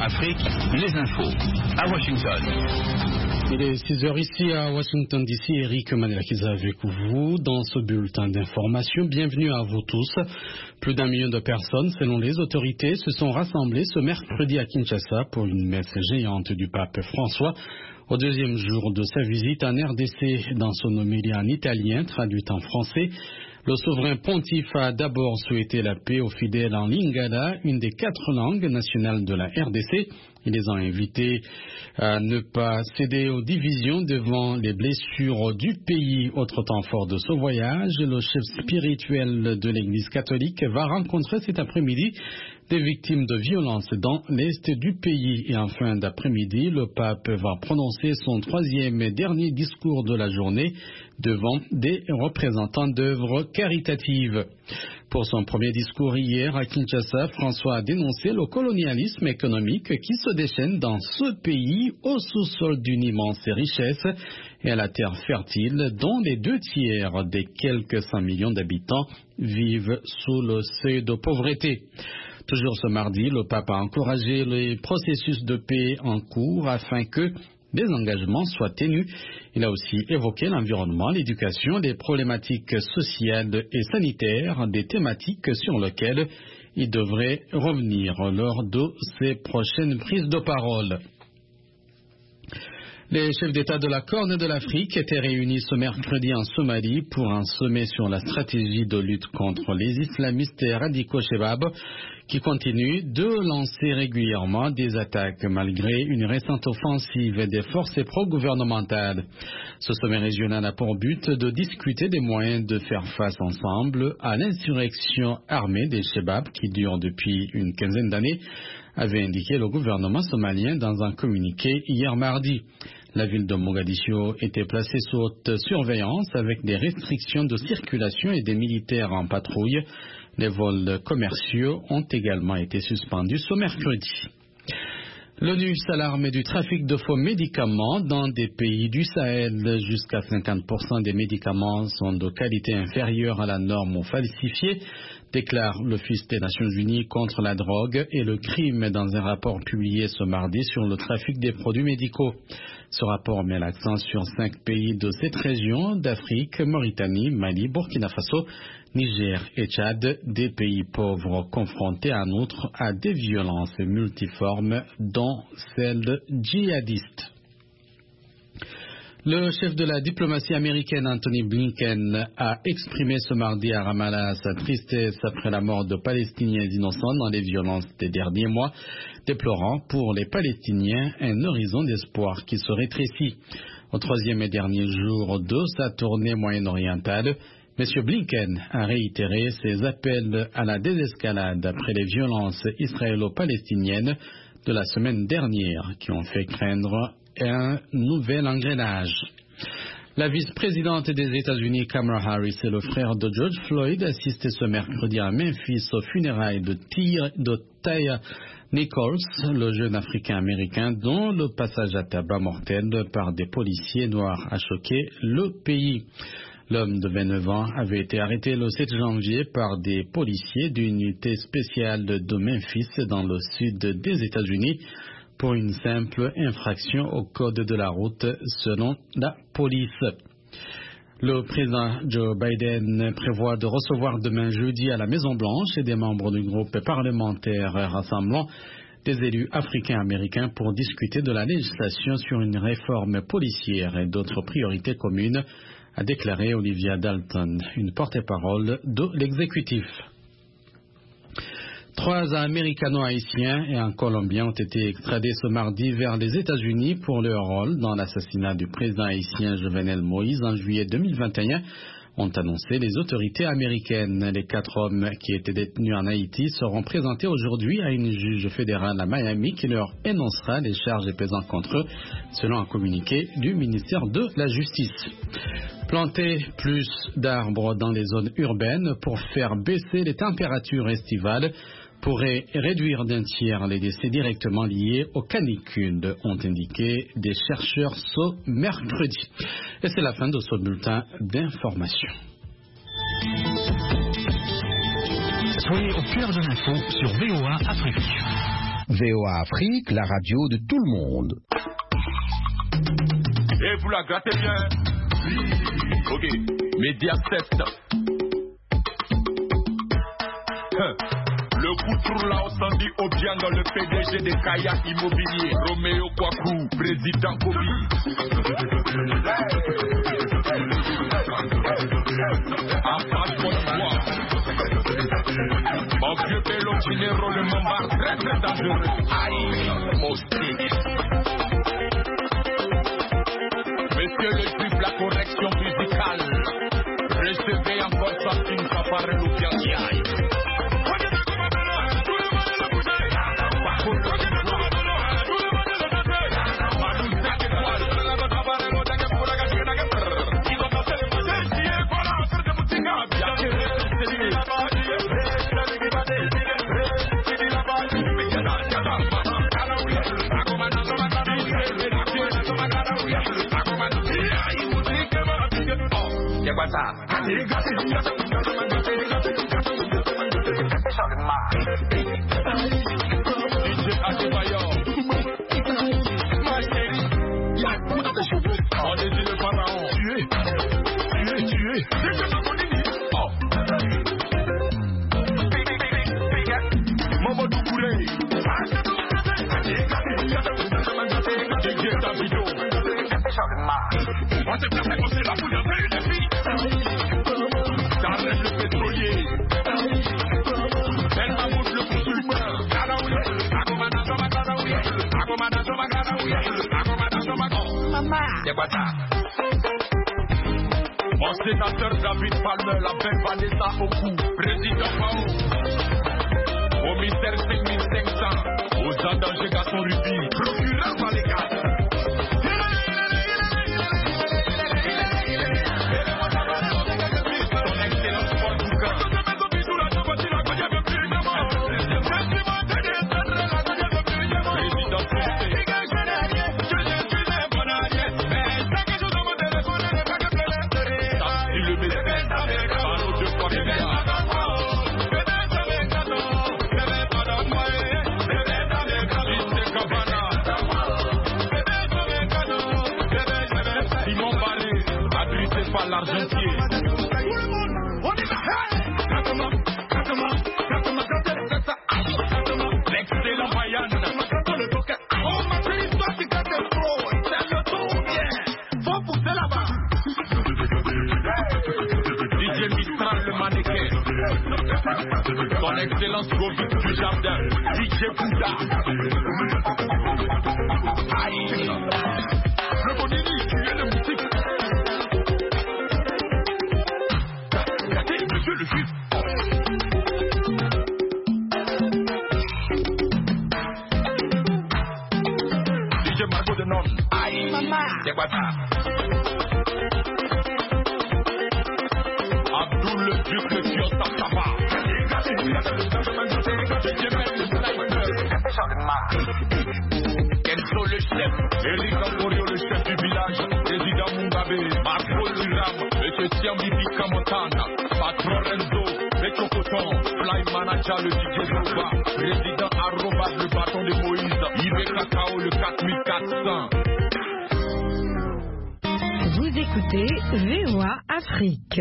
Afrique, les infos. À Washington. Il est 6h ici à Washington DC. Eric Manelakiza avec vous dans ce bulletin d'information. Bienvenue à vous tous. Plus d'1 million de personnes, selon les autorités, se sont rassemblées ce mercredi à Kinshasa pour une messe géante du pape François. Au deuxième jour de sa visite en RDC, dans son homélie en italien, traduite en français, le souverain pontife a d'abord souhaité la paix aux fidèles en lingala, une des 4 langues nationales de la RDC. Il les a invités à ne pas céder aux divisions devant les blessures du pays. Autre temps fort de ce voyage, le chef spirituel de l'Église catholique va rencontrer cet après-midi des victimes de violences dans l'est du pays. Et en fin d'après-midi, le pape va prononcer son 3e et dernier discours de la journée devant des représentants d'œuvres caritatives. Pour son premier discours hier à Kinshasa, François a dénoncé le colonialisme économique qui se déchaîne dans ce pays au sous-sol d'une immense richesse et à la terre fertile dont les 2 tiers des quelques 100 millions d'habitants vivent sous le seuil de pauvreté. Toujours ce mardi, le pape a encouragé les processus de paix en cours afin que des engagements soient tenus. Il a aussi évoqué l'environnement, l'éducation, les problématiques sociales et sanitaires, des thématiques sur lesquelles il devrait revenir lors de ses prochaines prises de parole. Les chefs d'État de la Corne et de l'Afrique étaient réunis ce mercredi en Somalie pour un sommet sur la stratégie de lutte contre les islamistes et radicaux Chebab qui continuent de lancer régulièrement des attaques malgré une récente offensive des forces pro-gouvernementales. Ce sommet régional a pour but de discuter des moyens de faire face ensemble à l'insurrection armée des Chebab qui dure depuis une quinzaine d'années, avait indiqué le gouvernement somalien dans un communiqué hier mardi. La ville de Mogadiscio était placée sous haute surveillance avec des restrictions de circulation et des militaires en patrouille. Les vols commerciaux ont également été suspendus ce mercredi. L'ONU s'alarme du trafic de faux médicaments dans des pays du Sahel. Jusqu'à 50% des médicaments sont de qualité inférieure à la norme ou falsifiés, déclare l'Office des Nations Unies contre la drogue et le crime dans un rapport publié ce mardi sur le trafic des produits médicaux. Ce rapport met l'accent sur 5 pays de cette région d'Afrique, Mauritanie, Mali, Burkina Faso, Niger et Tchad, des pays pauvres confrontés en outre à des violences multiformes, dont celles djihadistes. Le chef de la diplomatie américaine, Anthony Blinken, a exprimé ce mardi à Ramallah sa tristesse après la mort de Palestiniens innocents dans les violences des derniers mois, déplorant pour les Palestiniens un horizon d'espoir qui se rétrécit. Au 3e et dernier jour de sa tournée moyen-orientale, M. Blinken a réitéré ses appels à la désescalade après les violences israélo-palestiniennes de la semaine dernière qui ont fait craindre un nouvel engrenage. La vice-présidente des États-Unis, Kamala Harris, et le frère de George Floyd assistaient ce mercredi à Memphis aux funérailles de Tyre Nichols, le jeune Africain-Américain dont le passage à tabac mortel par des policiers noirs a choqué le pays. L'homme de 29 ans avait été arrêté le 7 janvier par des policiers d'une unité spéciale de Memphis dans le sud des États-Unis pour une simple infraction au code de la route selon la police. Le président Joe Biden prévoit de recevoir demain jeudi à la Maison-Blanche des membres du groupe parlementaire rassemblant des élus africains-américains pour discuter de la législation sur une réforme policière et d'autres priorités communes, a déclaré Olivia Dalton, une porte-parole de l'exécutif. 3 Américano-Haïtiens et un Colombien ont été extradés ce mardi vers les États-Unis pour leur rôle dans l'assassinat du président haïtien Jovenel Moïse en juillet 2021, ont annoncé les autorités américaines. Les 4 hommes qui étaient détenus en Haïti seront présentés aujourd'hui à une juge fédérale à Miami qui leur énoncera les charges pesant contre eux, selon un communiqué du ministère de la Justice. Planter plus d'arbres dans les zones urbaines pour faire baisser les températures estivales pourrait réduire d'1 tiers les décès directement liés aux canicules, ont indiqué des chercheurs ce mercredi. Et c'est la fin de ce bulletin d'information. Soyez au cœur de l'info sur VOA Afrique. VOA Afrique, la radio de tout le monde. Et vous la grattez bien. Ok, Mediaset. Le coup tourne là au Sandy Obiang, le PDG des Kaya Immobilier, Roméo Kwaku, président Kobi. En face pour moi. Mon vieux pélo Chinero, le Mamba, très très dangereux. Aïe, moustique. Monsieur le juge, la correction musicale. Recevez encore sa fine Papa Loupiaï. Mon sénateur David Palmer, la belle Vanessa Oku, président Mao, au ministère 5500, aux endangés garçons rubis, procureur Maléka. Son excellence Govic du jardin, DJ Bouddha. Aïe, le Bonini, tu es le musique. Regardez, monsieur le juge. DJ Margot de Non. Aïe, c'est quoi ça? Abdul le duc, le dieu Sapa. Kenzo le chef, Eric Amborio le chef du village, président Mugabe, Macron Luram, M. Tiambibi Kamotana, Patron Renzo, M. Coton, Fly Manager le DJ Nova, président Arroba le bâton de Moïse, Yves Kakao le 4400. Vous écoutez VOA Afrique.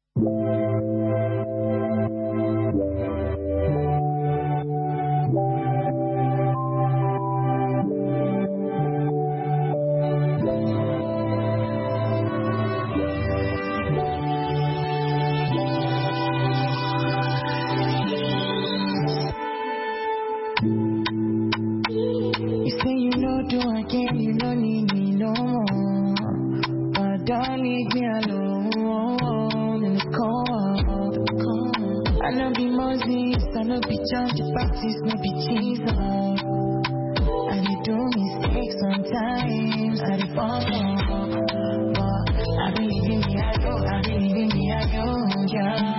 Practice no be cheese on. I dey do mistakes sometimes. I dey fall, but I believe in me, I go, yeah.